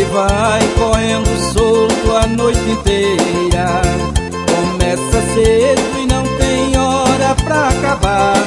vai correndo solto a noite inteira. Começa cedo e não tem hora pra acabar.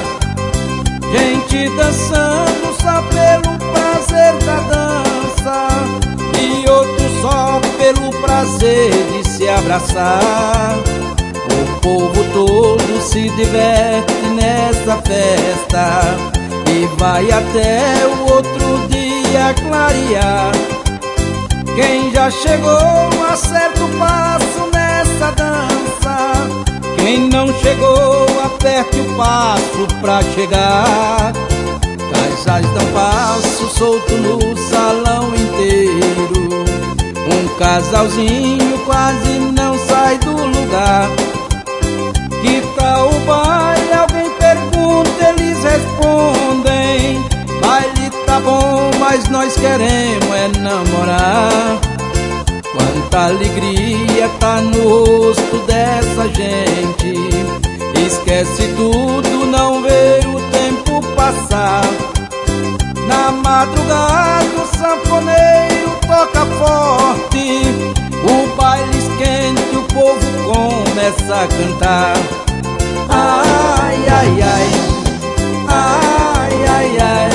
Gente dançando só pelo prazer da dança, e outros só pelo prazer de se abraçar. O povo todo se diverte nessa festa e vai até o outro dia clarear. Quem já chegou acerta o passo nessa dança, quem não chegou aperte o passo pra chegar. Casais dão passo solto no salão inteiro, um casalzinho quase não sai do lugar. Que tal o baile? Alguém pergunta, eles respondem: baile tá bom, mas nós queremos é namorar. Quanta alegria tá no rosto dessa gente, esquece tudo, não vê o tempo passar. Na madrugada o sanfoneiro toca forte, o baile esquenta, o povo começa a cantar. Ai, ai, ai, ai, ai, ai.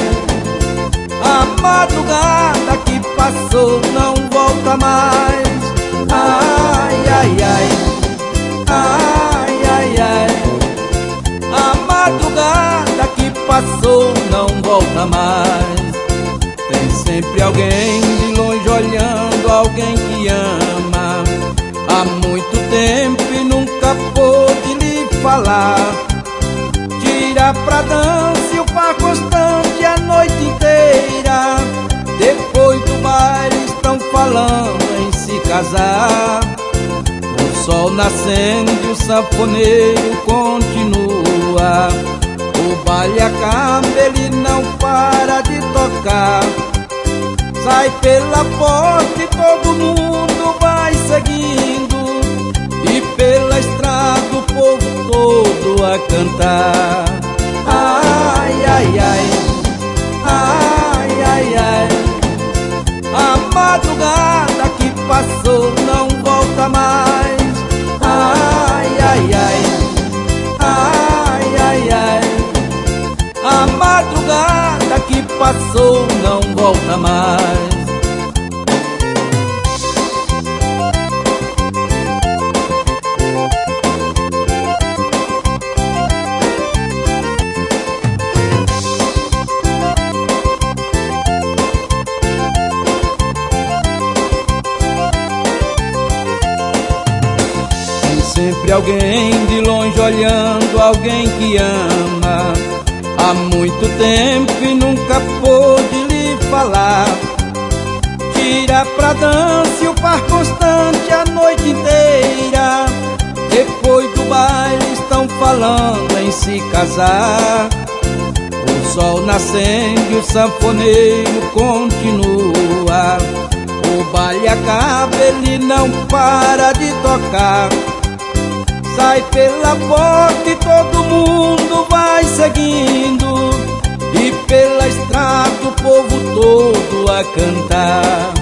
A madrugada que passou não volta mais. Ai, ai, ai, ai, ai, ai. A madrugada que passou não volta mais. Tem sempre alguém de longe olhando, alguém que ama há muito tempo e nunca pôde lhe falar. Tira pra dança e o par constante a noite inteira, depois do baile estão falando em se casar. O sol nascendo e o sanfoneiro continua, o baile acaba, ele não para de tocar. Sai pela porta e todo mundo vai seguindo, e pela estrada o povo todo a cantar. Ai, ai, ai, ai, ai, ai. A madrugada que passou não volta mais. Ai, ai, ai, ai, ai, ai. A madrugada que passou não volta mais. Sempre alguém de longe olhando, alguém que ama há muito tempo e nunca pôde lhe falar. Tira pra dança e o par constante a noite inteira, depois do baile estão falando em se casar. O sol nascendo e o sanfoneiro continua, o baile acaba, ele não para de tocar. Sai pela porta e todo mundo vai seguindo, e pela estrada o povo todo a cantar.